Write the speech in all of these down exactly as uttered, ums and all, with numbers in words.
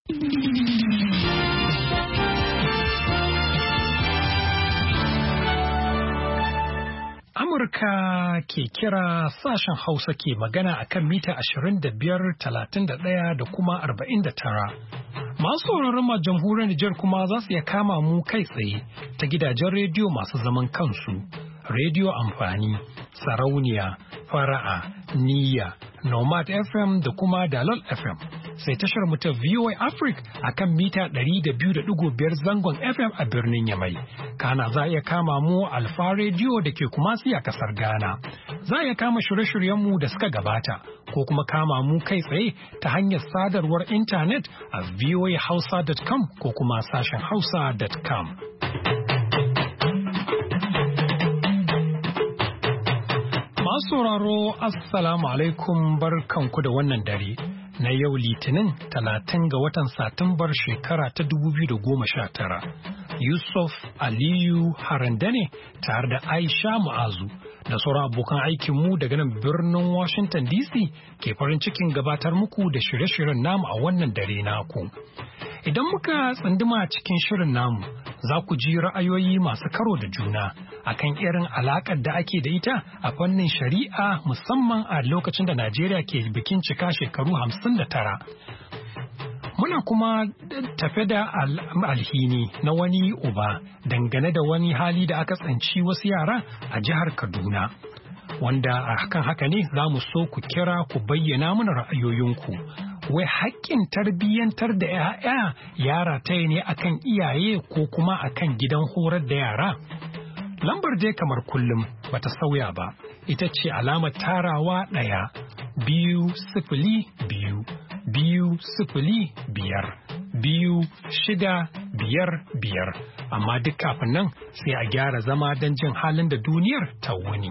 Amurka ke kira sashen Hausa ke magana a kan mita ashirin da biyar, talatin da ɗaya da kuma arba'in da tara. Masu sauraron ma jamhuriyar Nijar kuma za su iya kama mu kai tsaye ta gidajen rediyo masu zaman kansu, rediyo amfani, sarauniya, fara'a, niyya, Nomad F M da kuma Dalol F M. Sai tashar mu ta V O A Africa a kan mita ɗari da biyu da ɗigo biyar zangon F M a birnin Yamai. Kana za a iya kama mu Alfa Radio da ke Kumasi a kasar Ghana. Za a iya kama shirye-shiryenmu da suka gabata ko kuma kama mu kai tsaye ta hanyar sadarwar intanet a voa hausa dot com ko kuma sashen hausa dot com. Masu sauraro, Assalamu alaikum, barkanku da wannan dare. Na yau Litinin talatin ga watan Satumbar shekara ta dubu biyu da goma sha tara. Yusuf Aliyu Harandane tare da Aisha Mu'azu da sauran abokan aikinmu daga nan birnin Washington D C ke farin cikin gabatar muku da shirye-shiryen namu a wannan dare naku. Idan muka tsunduma cikin shirin namu, za ku ji ra'ayoyi masu karo da juna akan irin alakar da ake da ita a fannin shari'a, musamman a lokacin da Najeriya ke bikin cika shekaru hamsin da tara. Muna kuma tafe da alhini na wani uba dangane da wani hali da aka tsanci wasu yara a jihar Kaduna, wanda a kan haka ne za mu so ku kira ku bayyana mana ra'ayoyinku. Wai haƙƙin tarbiyyantar da ‘ya'ya yara ta ne akan iyaye ko kuma akan gidan horar da yara? Lambar dai kamar kullum bata sauya ba, ita ce alamar tarawa ɗaya, biyu sifili biyu, biyu sifili biyar, biyu shida biyar biyar. Amma duk kafin nan sai a gyara zama don jin halin da duniyar ta wuni.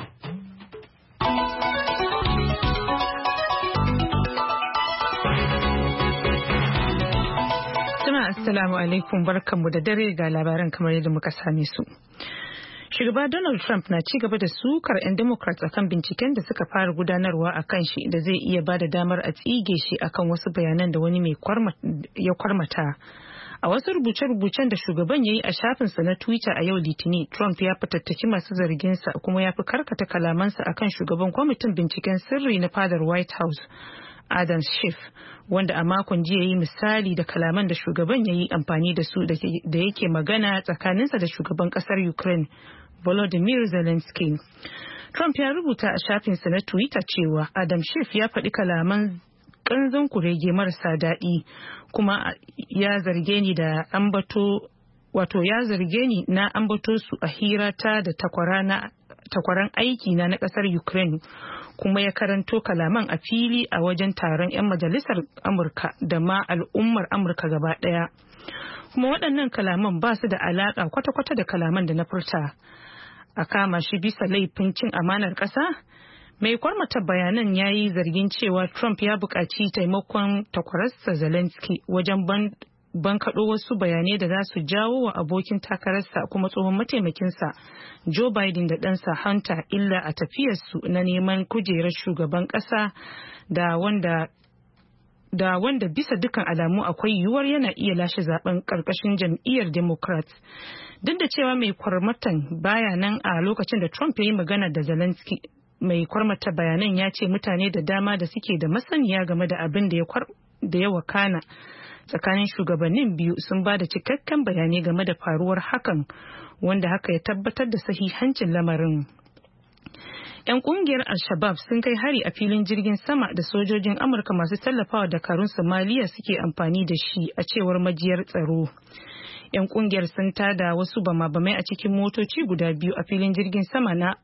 Assalamu alaikum, barkanmu da dare ga labaran kamar yadda muka same su. Shugaba Donald Trump na ci gaba da sukar 'yan Democrats akan binciken da suka fara gudanarwa a kan shi da zai iya ba da damar a tsige shi akan wasu bayanan da wani mai ya kwarmata. A wasu rubuce-rubucen da shugaban ya yi a shafinsa na Twitter a yau Litinin, Trump ya fitattaki masu zarginsa kuma ya fi karkata kalamansa akan shugaban kwamitin binciken sirri na fadar White House, Adam Schiff, wanda a makon jiya yi misali da kalaman da shugaban ya yi amfani da su da yake magana tsakaninsa da shugaban kasar Ukraine, Volodymyr Zelensky. Trump ya rubuta a shafinsa na Twitter cewa Adam Schiff ya faɗi kalaman ƙanzon kurege marasa daɗi kuma ya zarge ni da ambato wato ya zarge ni na ambato su a hirata da takwaran aiki na na ƙasar Ukraine, kuma ya karanto kalaman a fili a wajen taron 'yan majalisar Amurka da ma al'ummar Amurka gaba ɗaya. Kuma waɗannan kalaman ba su da alaƙa kwata-kwata da kalaman da na furta. A kama shi bisa laifin cin amanar ƙasa? Mai kwarmata bayanan ya yi zargin cewa Trump ya buƙaci taimakon takwararsa Zelensky wajen ban bankaɗo wasu bayanai da za su jawo wa abokin takararsa kuma tsohon mataimakinsa Joe Biden da ɗansa Hunter illa a tafiyarsu na neman kujerar shugaban ƙasa da wanda da wanda bisa dukkan alamu akwai yiwuwar yana iya lashe zaben ƙarƙashin jam'iyyar Democrat. Duk da cewa mai kwarmatan baya nan a lokacin da Trump ya yi magana da Zelensky, mai kwarmata bayanan ya ce mutane da dama da suke da masaniya game da abin da ya wakana tsakanin shugabannin biyu sun ba da cikakken bayanai game da faruwar hakan, wanda haka ya tabbatar da sahihancin lamarin. 'Yan kungiyar Al-Shabaab sun kai hari a filin jirgin sama da sojojin Amurka masu tallafawa dakarun Somaliya suke amfani da shi, a cewar majiyar tsaro. 'Yan kungiyar sun tada wasu bama-bamai a cikin motoci guda biyu a filin jirgin sama na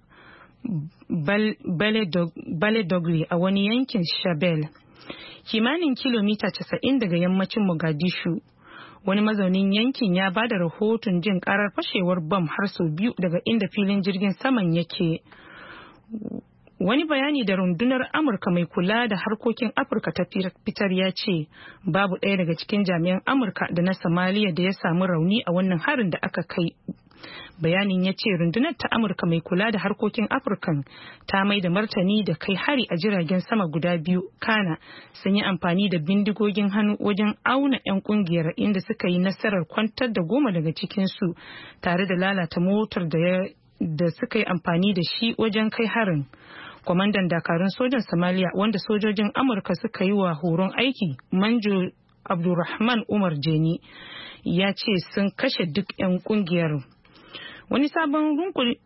Baledogri a wani yankin Shabelle, kimanin kilomita casa'in daga yammacin Mogadishu. Wani mazaunin yankin ya ba da rahoton jin karar fashewar bam har sau biyu daga inda filin jirgin saman yake. Wani bayani da rundunar Amurka mai kula da harkokin Afirka ta fitar ya ce babu ɗaya daga cikin jami'an Amurka da na Somalia da ya samu rauni a wannan harin da aka kai. Bayanin ya ce rundunar ta Amurka mai kula da harkokin Afirkan ta mai da martani da kai hari a jiragen sama guda biyu, kana sun yi amfani da bindigogin hannu wajen auna 'yan kungiyar, inda suka yi nasarar kwantar da goma daga cikinsu tare da lalata motar da suka yi amfani da shi wajen kai harin. Kwamandan dakarun sojan Somalia wanda sojojin Amurka suka yi wa horon aiki, Manjo Abdulrahman Umar Jeni, ya ce sun kashe duk 'yan kungiyar. Wani sabon runkuri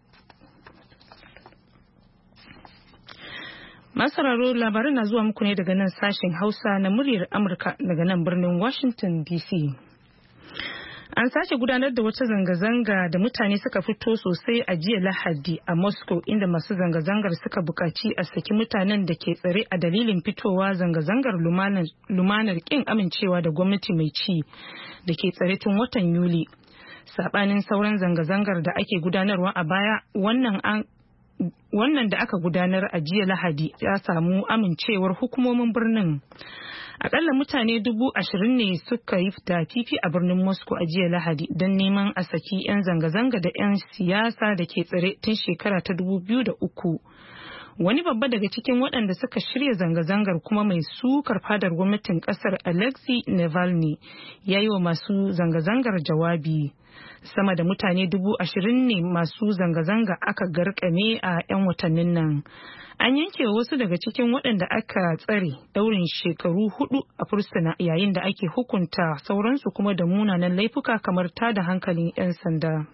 Masararo labaran na zuwa muku ne daga nan sashen Hausa na muryar Amurka daga nan birnin Washington D C. An sake gudanar da wata zanga-zanga da mutane suka fito sosai a jiya Lahadi a Moscow, inda masu zanga-zangar suka buƙaci a saki mutanen da ke tsare a dalilin fitowa zanga-zangar lumanar ƙin amincewa da gwamnati mai ci da ke tsare tun watan Yuli. Saɓanin sauran zanga-zangar da ake gudanarwa a baya, wannan an Wannan da aka gudanar a jiya Lahadi ya samu amincewar hukumomin birnin. Akalla mutane dubu ashirin ne suka yi fifi a birnin Moscow a jiya Lahadi don neman a saki 'yan zanga-zanga da 'yan siyasa da ke tsare tun shekara ta dubu biyu da uku. Wani babba daga cikin waɗanda suka shirya zanga-zangar kuma mai sukar fadar gwamnatin ƙasar, Alexei Navalny, ya yi wa masu zanga-zangar jawabi. Sama da mutane dubu ashirin ne masu zanga-zanga aka garkame a 'yan watannin nan. An yanke wasu daga cikin waɗanda aka tsare ɗaurin shekaru hudu a fursuna, yayin da ake hukunta sauransu kuma da munanan laifuka kamar tada hankalin 'yan sanda.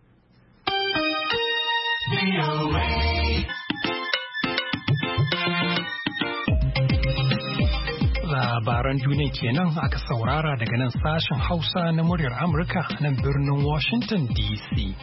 Labaran duniya kenan aka saurara daga nan sashen Hausa na muryar Amurka nan birnin Washington D C.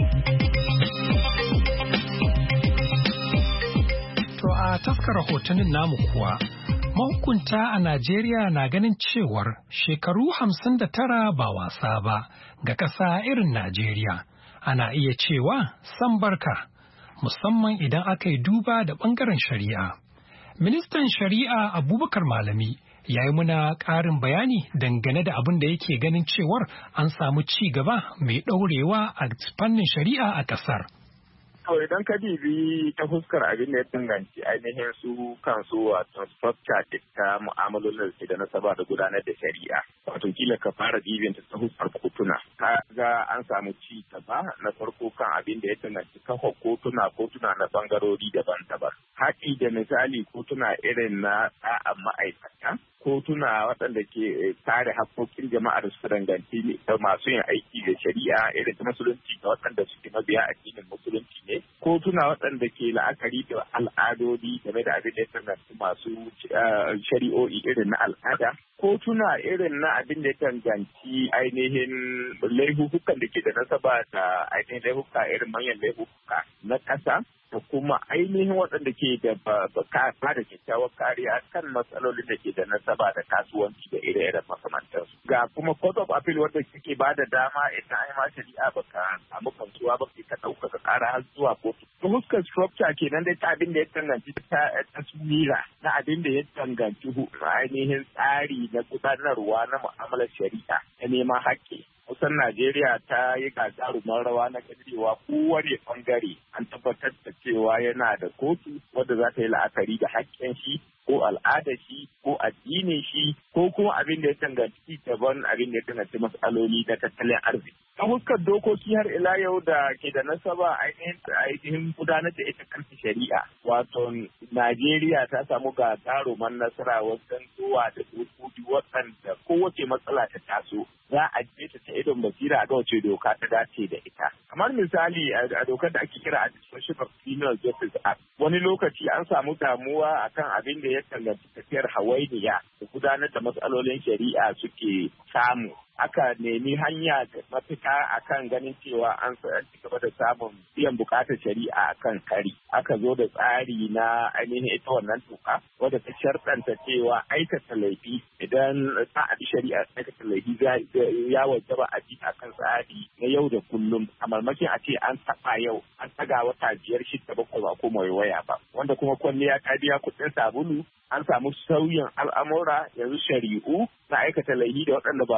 To a taskar rahotannin namu kuwa, mahukunta a Najeriya na ganin cewar shekaru hamsin da tara ba wasa ba ga ƙasa irin Najeriya. Ana iya cewa san barka, musamman idan aka yi duba da ɓangaren shari'a. Ministan Shari'a Abubakar Malami ya yi muna ƙarin bayani dangane da abin da yake ganin cewar an samu ci gaba mai ɗaurewa a fannin shari'a a ƙasar. To idan ka dibi ta fuskar abin da ya danganci ainihin su kansu wato structure ta mu'amalolin da na saba da gudanar da shari'a. Wato kila ka fara dibin ta fuskar kotuna. Ka ga an samu ci gaba na farko kan abin da ya danganci kafa kotuna kotuna na bangarori daban-daban. Haɗi da misali kotuna irin na ɗa'an ma'aikata. Kotuna waɗanda ke kare haƙƙoƙin jama'a da su danganci da masu yin aiki da shari'a irin ta musulunci da waɗanda suke mabiya addinin musulunci ne. Kotuna waɗanda ke la'akari da al'adodi game da abin da ya danganci masu shari'o'i irin na al'ada. Kotuna irin na abin da ya danganci ainihin laifukan da ke da nasaba da ainihin laifuka irin manyan laifuka na ƙasa. Da kuma ainihin waɗanda ke da ba da kyakkyawar kariya kan matsalolin da ke da nasaba da kasuwanci da ire-iren makamantansu. Ga kuma Court of Appeal wanda suke ba da dama idan an yi ma shari'a ba ka samu kansuwa ba ka ɗaukaka ƙara har zuwa kotu. Ta fuskar structure kenan dai ta abin da ya danganci ta taswira na abin da ya danganci ainihin tsari na gudanarwa na mu'amalar shari'a na neman haƙƙi. Kusan Najeriya ta yi gagarumar rawa na ganewa kowane bangare an tabbatar da cewa yana da kotu wadda za ta yi la'akari da haƙƙin shi ko al'adar shi ko addinin shi ko kuma abin da ya danganci daban abin da ya danganci matsaloli na tattalin arziki. Ta fuskar dokoki har ila yau da ke da nasaba ainihin gudanar da ita kanta shari'a. Wato Najeriya ta samu gagarumar nasara wajen zuwa da dokoki waɗanda kowace matsala ta taso za a je ta ta idon basira ga wace doka ta dace da ita. Kamar misali a dokar da ake kira Administration of Criminal Justice Act, wani lokaci an samu damuwa akan abin da ya danganci tafiyar hawainiya da gudanar da matsalolin shari'a suke samu. Aka nemi hanya da mafita akan ganin cewa an ci gaba da samun biyan bukatar shari'a akan kari. Aka zo da tsari na ainihin ita wannan doka wadda ta sharɗanta cewa aikata laifi idan za a bi shari'a aikata laifi ya wajaba a bi akan tsari na yau da kullum. A marmakin a ce an taɓa yau an taga wata biyar shida bakwai ba ko mai waya ba. Wanda kuma kwalliya ta biya kuɗin sabulu an samu sauyin al'amura yanzu shari'u na aikata laifi da waɗanda ba su ba a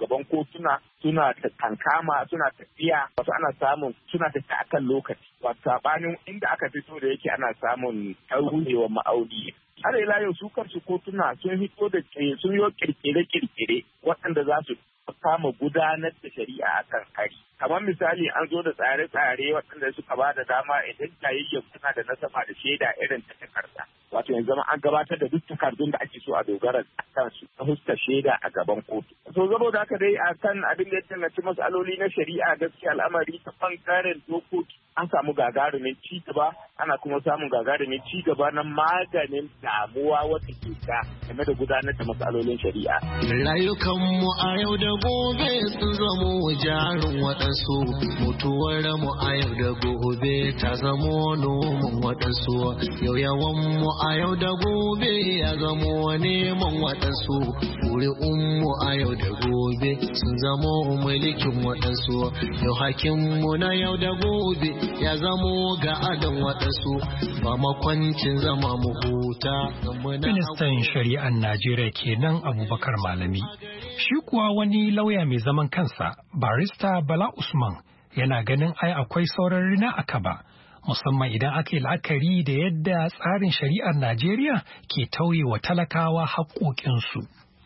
gaban kotuna suna ta kankama suna tafiya wato ana samun suna tafiya akan lokaci wato sabanin inda aka fito da yake ana samun taurewar ma'auni. Har ila yau su kansu kotuna sun fito da sun yi kirkire-kirkire waɗanda za su kama gudanar da shari'a a kan kari. Kamar misali an zo da tsare-tsare waɗanda suka ba da dama idan jayayyar suna da nasaba da shaida irin ta takarda. Wato yanzu an gabatar da duk takardun da ake so a dogara kan su ta huskar shaida a gaban kotu. So saboda haka dai a kan abin da ya danganci matsaloli na shari'a gaskiya al'amari ta bangaren dokoki an samu gagarumin ci gaba ana kuma samun gagarumin ci gaba na maganin damuwa wata ke ta game da gudanar da matsalolin shari'a. Rayukanmu a yau da gobe sun zamo jarin waɗansu, mutuwar mu a yau da gobe ta zamo noman waɗansu, yau yawan mu a yau da gobe ya zamo neman waɗansu, ƙuri'unmu a yau da gobe sun zamo mulkin waɗansu, yau hakinmu na yau da gobe ya zamo ga adon waɗansu, ba makwancin zama mu huta. Ministan shari'ar Najeriya kenan Abubakar Malami. Shi kuwa wani lauya mai zaman kansa, barista Bala Usman, yana ganin ai akwai sauran rina a kaba, musamman idan aka yi la'akari da yadda tsarin shari'ar Najeriya ke tauye wa talakawa haƙoƙinsu.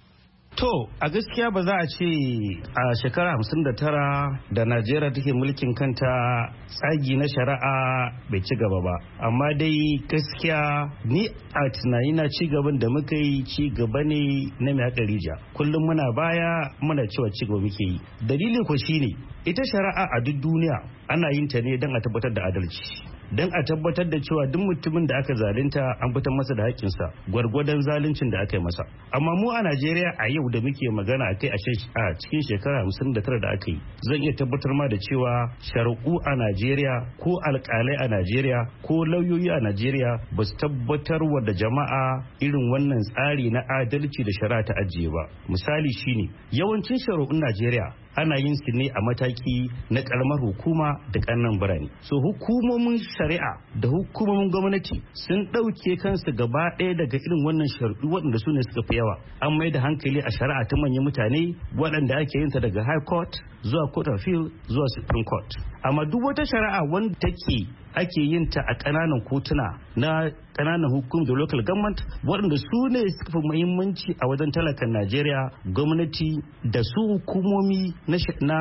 To, a gaskiya ba za a ce a shekara hamsin da tara da Najeriya take mulkin kanta tsagi na shari'a bai ci gaba ba. Amma dai gaskiya ni a tunanina ci gaban da muka yi ci gaba ne na mai haƙa rija. Kullum muna baya muna cewa ci gaba muke yi. Dalili ko shine ita shari'a a duk duniya ana yin ta ne don a tabbatar da adalci. Don a tabbatar da cewa duk mutumin da aka zalunta an fitar masa da haƙƙinsa gwargwadon zaluncin da aka yi masa. Amma mu a Najeriya a yau da muke magana a kai a cikin shekara hamsin da tara da aka yi, zan iya tabbatar ma da cewa shari'u a Najeriya ko alƙalai a Najeriya ko lauyoyi a Najeriya ba su tabbatar wa da jama'a irin wannan tsari na adalci da shari'a ta ajiye ba. Misali shine yawancin shari'un Najeriya ana yin su ne a mataki na karamar hukuma da ƙananan birane. So hukumomin shari'a da hukumomin gwamnati sun ɗauke kansu gaba ɗaya daga irin wannan shari'u waɗanda su ne suka fi yawa. An mai da hankali a shari'a ta manyan mutane waɗanda ake yin ta daga high court zuwa court of appeal zuwa supreme court. Amma duk wata shari'a wanda take ake yin ta a ƙananan kotuna na ƙananan hukum da local government waɗanda su ne suka fi muhimmanci a wajen talakan Najeriya, gwamnati da su hukumomi na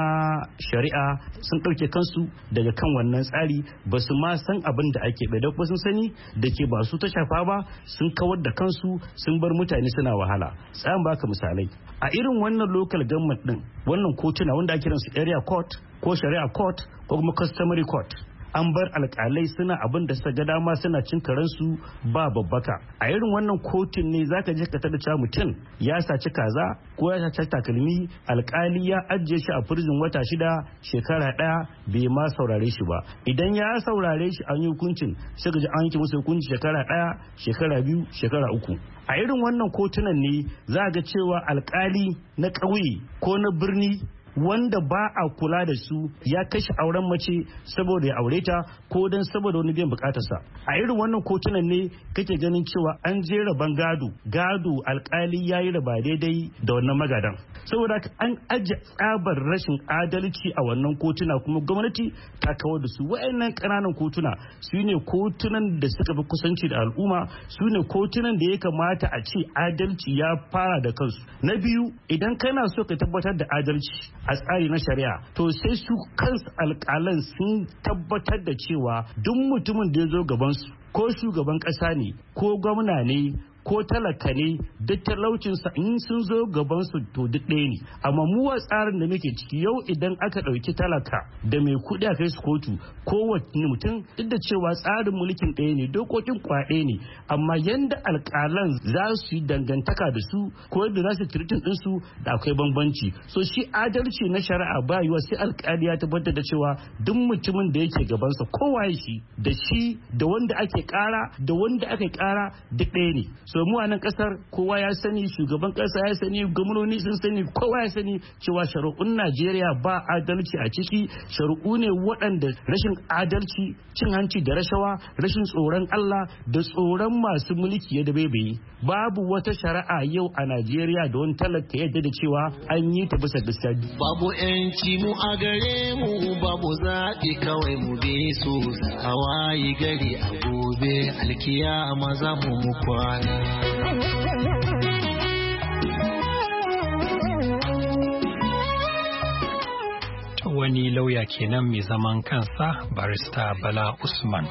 shari'a sun ɗauke kansu daga kan wannan tsari ba su ma san abin da ake bai da sun sani da ke ba su ta shafa ba sun kawar da kansu sun bar mutane suna wahala. Tsayan baka misalai a irin wannan local government din wannan kotuna wanda ake kiransu area court ko shari'a court ko kuma customary court an bar alkalai suna abin da suka ga dama suna cin karensu ba babbaka. A irin wannan kotun ne zaka je ka tada cewa mutum ya saci kaza ko ya saci takalmi, alkali ya ajiye shi a prison wata shida shekara daya bai ma saurare shi ba. Idan ya saurare shi an yi hukuncin sai ka ji an yanke masa hukunci shekara daya shekara biyu shekara uku. A irin wannan kotunan ne za ga cewa alkali na ƙauye ko na birni wanda ba a kula da su ya kashe auren mace saboda ya aure ta ko don saboda wani biyan bukatarsa. A irin wannan kotunan ne kake ganin cewa an je raban gado gado alkali ya yi raba daidai da wannan magadan. Saboda an ajiye tsabar rashin adalci a wannan kotuna kuma gwamnati ta kawar da su. Wa'annan ƙananan kotuna su ne kotunan da suka fi kusanci da al'umma, su ne kotunan da ya kamata a ce adalci ya fara da kansu. Na biyu, idan kana so ka tabbatar da adalci a tsari na shari'a to sai su kansu alƙalan sun tabbatar da cewa duk mutumin da ya zo gabansu ko shugaban ƙasa ne ko gwamna ne ko talaka ne duk talaucinsa in sun zo gabansu to duk ɗaya ne. Amma mu a tsarin da muke ciki yau idan aka ɗauki talaka da mai kuɗi a kai su kotu kowane mutum duk da cewa tsarin mulkin ɗaya ne dokokin kwaɗe ne amma yanda alƙalan za su yi dangantaka da su ko yadda za su tiritin ɗinsu da akwai bambanci. So shi adalci na shari'a ba yiwa sai alƙali ya tabbatar da cewa duk mutumin da yake gabansa kowa shi da shi da wanda ake ƙara da wanda aka ƙara duk ɗaya ne. so mu a nan kasar kowa ya sani, shugaban kasa ya sani, gwamnoni sun sani, kowa ya sani cewa shari'un Najeriya ba adalci a ciki. Shari'u ne waɗanda rashin adalci, cin hanci da rashawa, rashin tsoron Allah da tsoron masu mulki ya dabaibaye. Babu wata shari'a yau a Najeriya da wani talaka yadda da cewa an yi ta bisa gaskiya. Babu yanci mu a gare mu, babu zaɓi kawai mu bi su, hawaii gari a gobe alkiyama za mu mu kwana. Wani lauya kenan mai zaman kansa barista Bala Usman.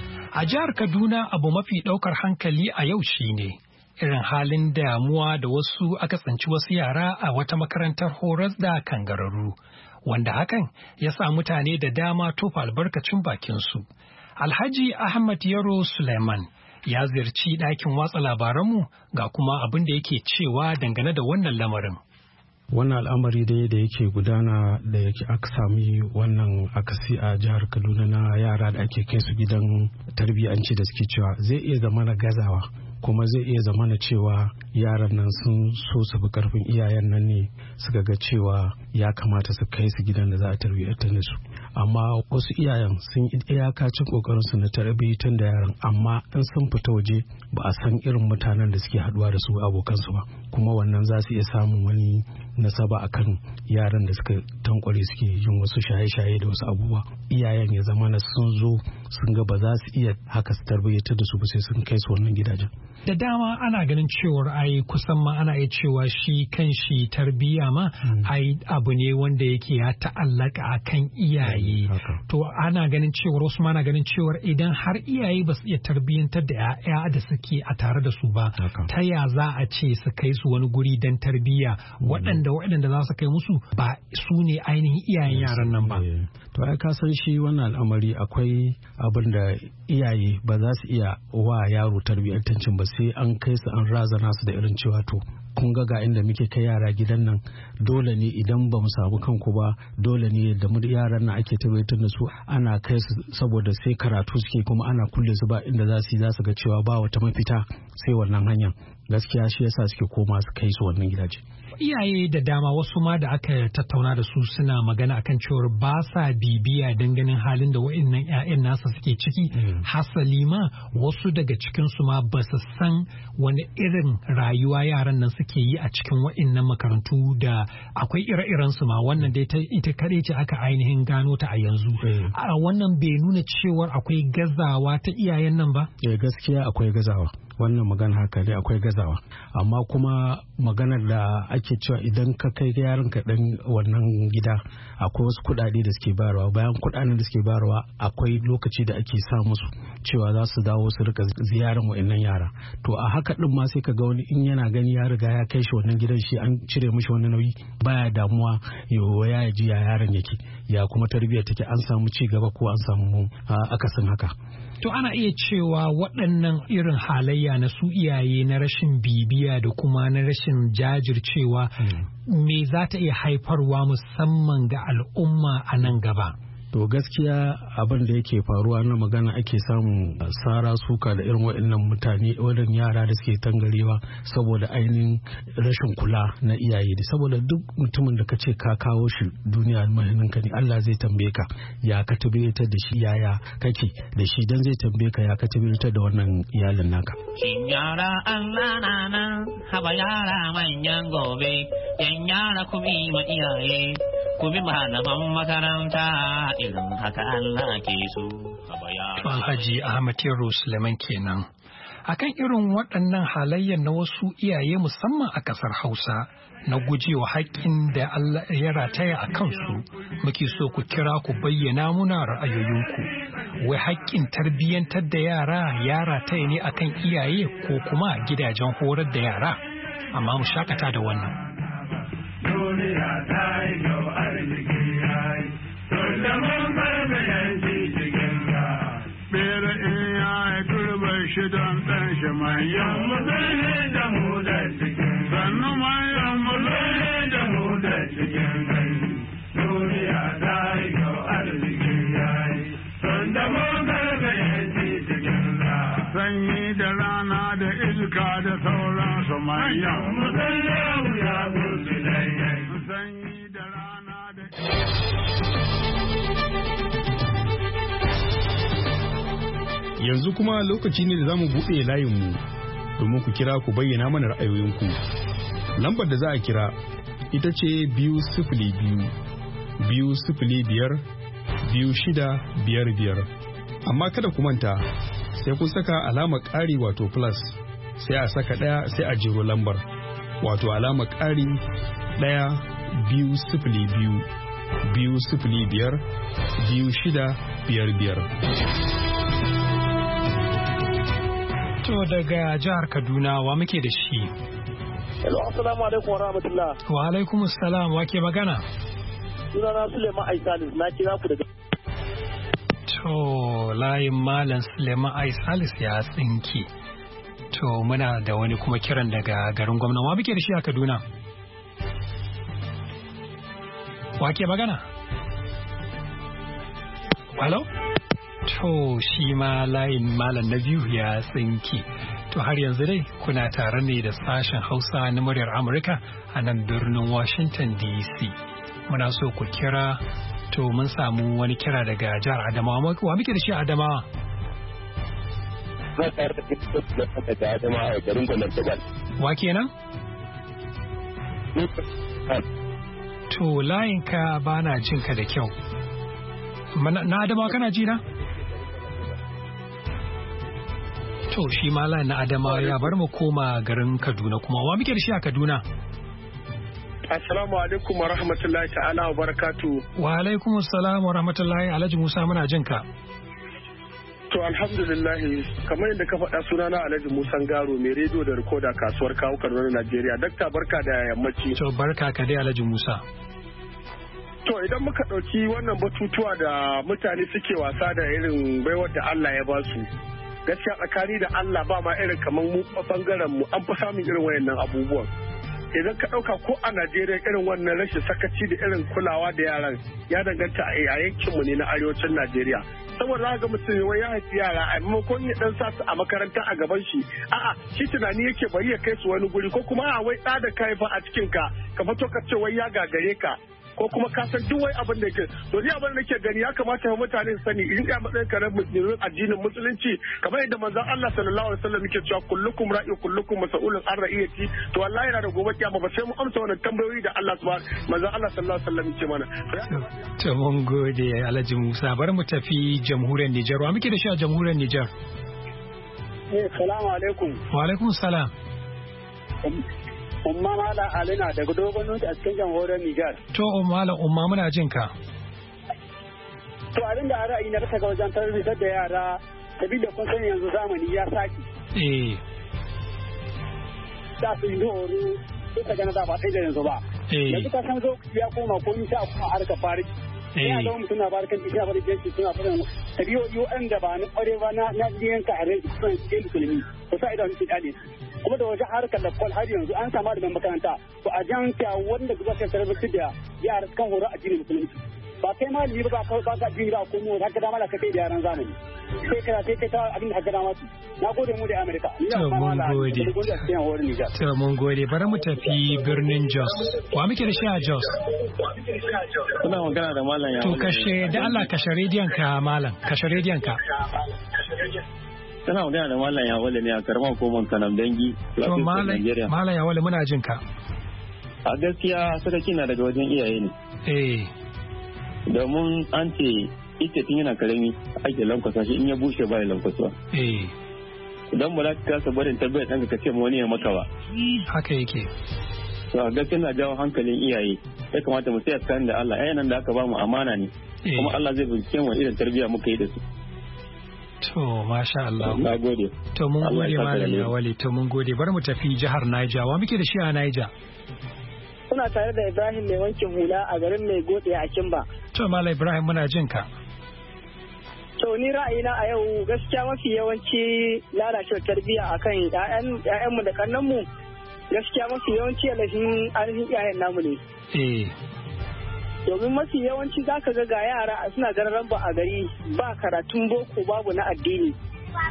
A jihar Kaduna abu mafi ɗaukar hankali a yau shine irin halin damuwa da wasu aka tsinci wasu yara a wata makarantar horas da kangararru, wanda hakan ya sa mutane da dama tofa albarkacin bakinsu. Alhaji Ahmad Yaro Suleiman ya ziyarci ɗakin watsa labaranmu ga kuma abin da yake cewa dangane da wannan lamarin. Wannan al'amari dai da yake gudana da yake aka sami wannan akasi a jihar Kaduna na yara da ake kai su gidan tarbiyyanci da suke cewa zai iya zama na gazawa, kuma zai iya zama na cewa yaran nan sun so su bi karfin iyayen nan ne suka ga cewa ya kamata su kai su gidan da za a tarbiyyantar da su. Amma wasu iyayen sun yi iyakacin kokarin su na tarbiyyantar da yaran, amma in sun fita waje ba a san irin mutanen da suke haduwa da su abokansu ba, kuma wannan za su iya samun wani nasaba akan yaran da suka tankware suke yin wasu shaye-shaye da wasu abubuwa. Iyayen ya zama na sun zo sun ga ba za su iya haka su tarbiyyantar da su ba sai sun kai su wannan gidajen. Da dama ana ganin cewar ai kusan ma ana iya cewa shi kan shi tarbiyya ma ai abu ne wanda yake ya ta'allaka akan iyaye. To ana ganin cewar wasu ma na ganin cewar idan har iyaye ba su iya tarbiyyantar da 'ya'ya da suke a tare da su ba, ta ya za a ce su kai su wani guri don tarbiyya waɗanda waɗanda za su kai musu ba su ne ainihin iyayen yaran nan ba. To ai ka san shi wannan al'amari akwai abin da iyaye ba za su iya wa yaro tarbiyyantancin ba sai an kai su an razana su da irin cewa to kun ga ga inda muke kai yara gidan nan, dole ne idan ba mu samu kanku ba, dole ne da mu yaran nan ake tabbatar da su ana kai su saboda sai karatu suke kuma ana kulle su ba inda za su yi, za su ga cewa ba wata mafita sai wannan hanyar. Gaskiya shi yasa suke koma su kai su wannan gidaje. Iyaye da dama wasu ma da aka tattauna da su suna magana akan cewar ba sa bibiya don ganin halin da wa'annan 'ya'yan nasa suke ciki. Hasali ma wasu daga cikin su ma ba su san wani irin rayuwa yaran nan suke yi a cikin wa'annan makarantu da akwai ire-iren su ma, wannan dai ta ita kadai ce aka ainihin gano ta a yanzu. A wannan bai nuna cewar akwai gazawa ta iyayen nan ba? Eh gaskiya akwai gazawa. Wannan magana haka ne, akwai gazawa, amma kuma maganar da ake cewa idan ka kai yaron ka dan wannan gida akwai wasu kuɗaɗe da suke bayarwa, bayan kuɗaɗen da suke bayarwa akwai lokaci da ake sa musu cewa za su dawo su rika ziyarar wa'annan yara. To a haka din ma sai ka ga wani in yana gani ya riga ya kai shi wannan gidan, shi an cire mishi wani nauyi, baya damuwa yawa ya ji ya yaron yake, ya kuma tarbiyyar take, an samu ci gaba ko an samu akasin haka. To ana iya cewa waɗannan irin halayya na su iyaye na rashin bibiya da kuma na rashin jajircewa me za ta iya haifarwa musamman ga al'umma a nan gaba? To gaskiya abin da yake faruwa na magana ake samun sara suka da irin waɗannan mutane waɗannan yara da suke tangarewa saboda ainihin rashin kula na iyaye, saboda duk mutumin da ka ce ka kawo shi duniya mahininka ne, Allah zai tambaye ka ya ka tabbatar da shi, yaya kake da shi, dan zai tambaye ka ya ka tabbatar da wannan iyalin naka. Shin yara Allah na nan haba yara manyan gobe, yan yara ku bi ma iyaye, ku bi malaman makaranta irin haka Allah ke so. Alhaji Ahmad Yaro Suleiman kenan. Akan irin waɗannan halayyar na wasu iyaye musamman a ƙasar Hausa na gujewa haƙƙin da Allah ya rataya a kansu, muke so ku kira ku bayyana muna ra'ayoyinku. Wai haƙƙin tarbiyyantar da yara ya rataya ne akan iyaye ko kuma gidajen horar da yara? Amma mu shakata da wannan. Duniya ta yi kyau arziki ya yi, tun da mun farfa yanki cikin ka. Bera in ya yi turbar shi don ɗan shi manyan musulmi da mu da cikin sannu manyan musulmi da mu da cikin kai. Duniya ta yi kyau arziki ya yi, tun da mun farfa yanki cikin ka. Sanyi da rana da iska da manyan musalle wuya gurbi daidai. Sanyi da rana da Yanzu kuma lokaci ne da za mu buɗe layinmu domin ku kira ku bayyana mana ra'ayoyinku. Lambar da za a kira ita ce biyu sifili biyu, biyu sifili biyar, biyu shida biyar biyar. Amma kada ku manta sai kun saka alamar ƙari wato plus sai a saka ɗaya sai a jero lambar wato alamar ƙari ɗaya biyu sifili biyu, biyu sifili biyar, biyu shida biyar biyar. To daga jihar Kaduna wa muke da shi? Hello, assalamu alaikum wa rahmatullah. Wa alaikum assalam, wa ke magana? Sunana Suleiman Aisalis, na kira ku daga. To layin Malam Suleiman Aisalis ya tsinki. To muna da wani kuma kiran daga garin gwamna. Wa muke da shi a Kaduna? Wa ke magana? Hello? To shi ma layin malam na biyu ya tsinki. To har yanzu dai kuna tare ne da sashen Hausa na muryar Amurka a nan birnin Washington D C. Muna so ku kira, to mun samu wani kira daga jihar Adamawa. Wa muke da shi a Adamawa? Wa kenan? To layinka ba na jinka da kyau. Na Adamawa kana ji na? To shi mala na Adamawa ya bar mu koma garin Kaduna kuma wa muke da shi a Kaduna? Assalamu alaikum wa rahmatullahi ta'ala wa barakatu. Wa alaikum assalam wa rahmatullahi. Alhaji Musa muna jin ka. To alhamdulillah kamar yadda ka faɗa sunana Alhaji Musa Garo mai rediyo da rikoda kasuwar kawo Kaduna Najeriya. Dakta barka da yammaci. To barka ka dai Alhaji Musa. To idan muka ɗauki wannan batutuwa da mutane suke wasa da irin baiwar da Allah ya ba su. Gaskiya tsakani da Allah ba ma irin kamar mu bangaren mu an fi samun irin wayannan abubuwan. Idan ka ɗauka ko a Najeriya irin wannan rashin sakaci da irin kulawa da yaran ya danganta a yankinmu ne na arewacin Najeriya. Saboda za ga mutum wai ya haifi yara a maimakon ya dan sa su a makaranta a gaban shi a'a shi tunani yake bari ya kai su wani guri ko kuma a wai ɗa da ka haifa a cikin ka ka fito ka ce wai ya gagare ka ko kuma ka san duk wai abin da yake to ni abin da nake gani ya kamata ya mutane su sani in ga matsayin ka na musulmin addinin musulunci kamar yadda manzon Allah sallallahu alaihi wasallam yake cewa kullukum ra'i kullukum mas'ulun an ra'iyati to wallahi yana da gobe kiyama ba sai mu amsa wannan tambayoyi da Allah subhanahu manzon Allah sallallahu alaihi wasallam yake mana to mun gode Alhaji Musa bar mu tafi jamhuriyar Nijar wa muke da shi a jamhuriyar Nijar eh assalamu alaikum wa alaikum salam Umma Mala Alina daga dogon nuti a cikin jamhuriyar Nijar. To Umma Umma muna jin ka. To abin da ra'ayi na kasa ga wajen tarbiyyar da yara sabida kun sani yanzu zamani ya saki. Eh. Da su yi horo sai ka gana da ba kai da yanzu ba. Eh. Yanzu ka san zo ya koma ko ni sai a kuma harka fariki. Eh. Ya ga mutum na barkan shi ya bari jinsi suna fara tabiyoyi wanda ba na kware ba na na yanka a rai suna cikin musulmi. Ko sai idan su dade. Kuma da wajen harkar da kwal har yanzu an samu da makaranta to a janta wanda zuwa kai sarrafa da yara kan horo a jinin musulunci ba kai malami ba ka ba ka jira ko mu haka da malaka kai da yaran zamani sai kana sai kai ta abin da haka da masu na gode mu da America to mun gode to mun gode bari mu tafi birnin Jos wa muke da shi a Jos kuna magana da mallam ya to kashe da Allah kashe rediyon ka mallam kashe rediyon ka Tana magana da Malam Yawale ne a karamar hukumar Kanam Dangi. To Malam Yawale muna jin ka. A gaskiya sadaki na daga wajen iyaye ne. Eh. Domin an ce ita tun yana karami ake lankwasa shi in ya bushe ba ya lankwasuwa. Eh. Idan ba za ka kasa barin tarbiyyar ɗanka ka ce ma wani ya maka ba. Haka yake. To a gaskiya na jawo hankalin iyaye. Ya kamata mu tsaya tsakanin da Allah. Yayan nan da aka ba mu amana ne. Kuma Allah zai bincike mu irin tarbiyya muka yi da su. To, masha Allah. Na gode. To, mun gode Malam Yawale, to mun gode. Bari mu tafi jihar Niger. Wa muke da shi a Niger? Kuna tare da Ibrahim mai wankin hula a garin mai gode a Kimba. To, Malam Ibrahim muna jin ka. To, ni ra'ayina a yau gaskiya mafi yawanci lalacewar tarbiyya akan ƴaƴanmu da kannanmu gaskiya mafi yawanci alashin ainihin iyayen namu ne. Eh. domin mafi yawanci za ka ga yara suna gararan ba a gari ba karatun boko babu na addini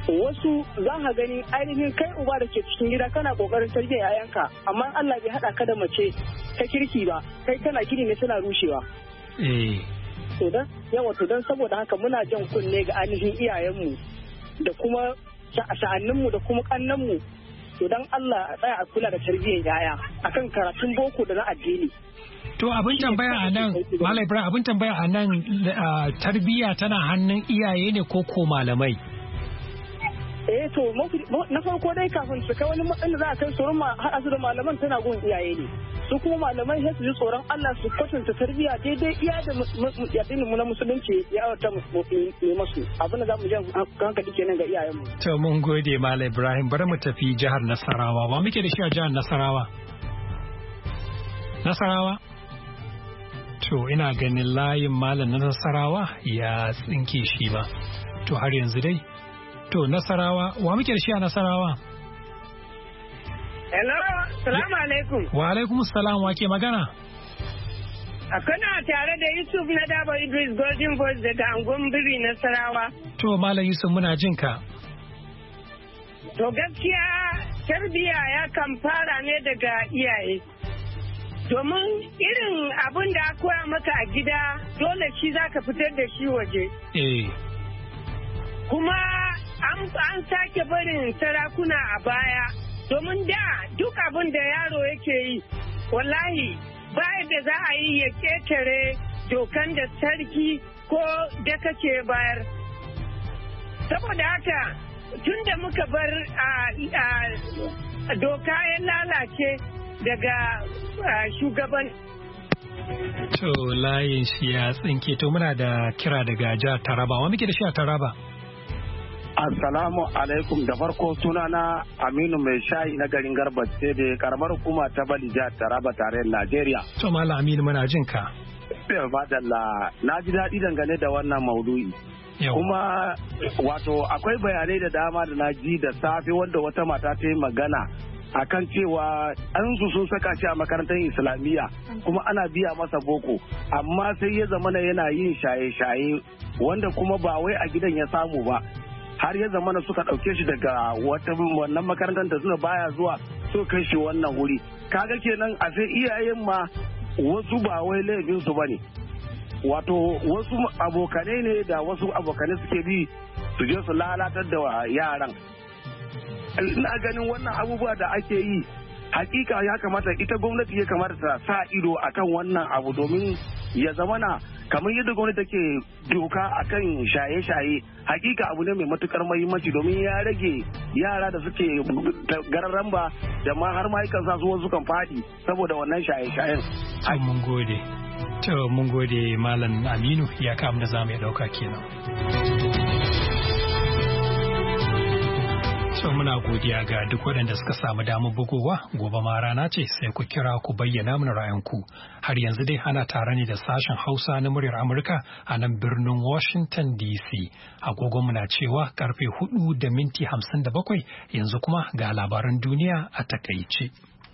wasu za ka gani ainihin kai uba da ke cikin gida kana kokarin tarbiyyar yayanka amma Allah bai haɗa ka da mace ta kirki ba kai kana gini ne suna rushewa. Eh. To dan yawa to dan saboda haka muna jan kunne ga ainihin iyayenmu da kuma sa'anninmu da kuma kannanmu to dan Allah a tsaya a kula da tarbiyyar yaya akan karatun boko da na addini. To abin tambaya a nan Malam Ibrahim abin tambaya a nan tarbiyya tana hannun iyaye ne ko ko malamai? Eh to na farko dai kafin su kai wani matsayin za a kai tsoron haɗa su da malaman tana gun iyaye ne su kuma malamai sai su ji tsoron Allah su kwatanta tarbiyya daidai iya da addinin mu na musulunci ya awata mu masu abin da za mu ji hankali kenan ga iyayenmu. To mun gode Malam Ibrahim bari mu tafi jihar Nasarawa ba muke da shi a jihar Nasarawa. Nasarawa? To ina ganin layin Malam na Nasarawa ya tsinke shi ba. To har yanzu dai To Nasarawa, wa muke da shi a Nasarawa? Hello, salamu alaikum. Wa alaikum salam, wa ke magana? Kana tare da Yusuf na Daba Idris Golden Voice daga Angon Biri Nasarawa. To Malam Yusuf muna jin ka. To gaskiya tarbiyya ya kan fara ne daga iyaye. Domin irin abin da koya maka a gida dole shi za ka fitar da shi waje. Eh. Kuma an sake barin sarakuna a baya domin da duk abin da yaro yake yi wallahi ba da za a yi ya ketare dokan da sarki ko da kake bayar saboda haka tun da muka bar doka ya lalace daga shugaban to layin shi ya tsinke to muna da kira daga jihar Taraba wa muke da shi a Taraba. Assalamu alaikum da farko sunana Aminu mai shayi na garin Garba ce da karamar hukuma ta Bali jihar Taraba tarayyar Najeriya. To Malam Aminu muna jin ka. Badalla na ji daɗi dangane da wannan maudu'i. Kuma wato akwai bayanai da dama da na ji da safe wanda wata mata ta yi magana akan cewa an su sun saka shi a makarantar Islamiyya kuma ana biya masa boko amma sai ya zamana yana yin shaye-shaye wanda kuma ba wai a gidan ya samu ba. har ya zamana suka ɗauke shi daga wannan makarantar da suna baya zuwa so kai shi wannan wuri kaga kenan a sai iyayen ma wasu ba wai laifin su bane wato wasu abokanai ne da wasu abokanai suke bi su je su lalatar da yaran ina ganin wannan abubuwa da ake yi hakika ya kamata ita gwamnati ya kamata ta sa ido akan wannan abu domin ya zamana kamar yadda gwamnati take doka akan shaye-shaye hakika abu ne mai matukar muhimmanci domin ya rage yara da suke gararan ba da ma har ma yakan sa su wasu kan fadi saboda wannan shaye-shayen. To mun gode. To mun gode Malam Aminu ya kam da zamu ya dauka kenan. So muna godiya ga duk waɗanda suka samu damar bugowa gobe ma rana ce sai ku kira ku bayyana mana ra'ayinku. Har yanzu dai ana tare ne da sashen Hausa na muryar Amurka a nan birnin Washington D C. Agogon muna cewa karfe hudu da minti hamsin da bakwai yanzu kuma ga labaran duniya a takaice.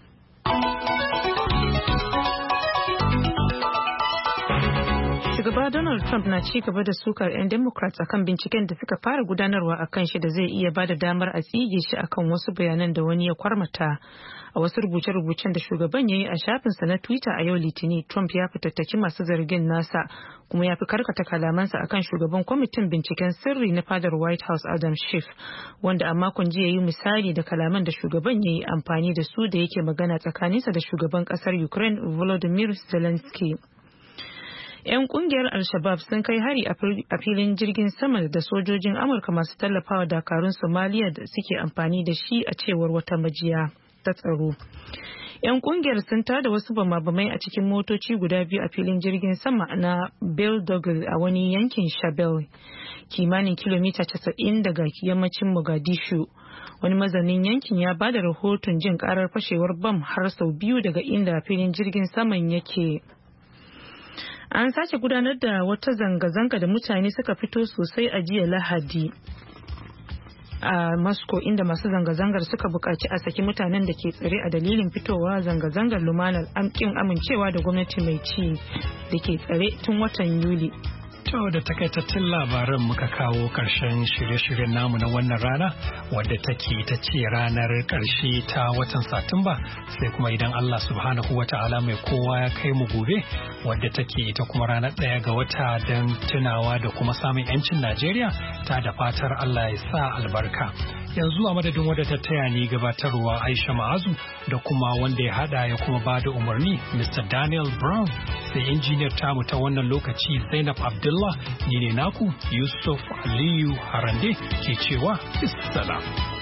Shugaba Donald Trump na ci gaba da sukar 'yan Democrats akan binciken da suka fara gudanarwa a kan shi da zai iya bada damar a tsige shi akan wasu bayanan da wani ya kwarmata. A wasu rubuce-rubucen da shugaban ya yi a shafinsa na Twitter a yau Litinin, Trump ya fitattaki masu zargin nasa kuma ya fi karkata kalamansa akan shugaban kwamitin binciken sirri na fadar White House Adam Schiff, wanda a makon jiya yi misali da kalaman da shugaban ya yi amfani da su da yake magana tsakaninsa da shugaban kasar Ukraine Volodymyr Zelensky. 'Yan kungiyar Al-Shabaab sun kai hari a filin jirgin sama da sojojin Amurka masu tallafawa dakarun Somalia da suke amfani da shi a cewar wata majiya ta tsaro. 'Yan kungiyar sun tada wasu bama-bamai a cikin motoci guda biyu a filin jirgin sama na Beldogle a wani yankin Shabelle, kimanin kilomita casa'in daga yammacin Mogadishu. Wani mazaunin yankin ya ba da rahoton jin karar fashewar bam har sau biyu daga inda filin jirgin saman yake. An sake gudanar da wata zanga-zanga da mutane suka fito sosai a jiya Lahadi a Moscow, inda masu zanga-zangar suka buƙaci a saki mutanen da ke tsare a dalilin fitowa zanga-zangar lumanar amkin amincewa da gwamnati mai ci da ke tsare tun watan Yuli. To da takaitattun labaran muka kawo ƙarshen shirye-shiryen namu na wannan rana wadda take ta ce ranar ƙarshe ta watan Satumba sai kuma idan Allah subhanahu wa ta'ala mai kowa ya kai mu gobe wadda take ta kuma ranar ɗaya ga wata don tunawa da kuma samun 'yancin Najeriya ta da fatar Allah ya sa albarka. Yanzu a madadin wadda ta taya ni gabatarwa Aisha Ma'azu da kuma wanda ya hada ya kuma ba da umarni Mister Daniel Brown sai injiniyar tamu ta wannan lokaci Zainab Abdullah ni ne naku Yusuf Aliyu Harande ke cewa issalam.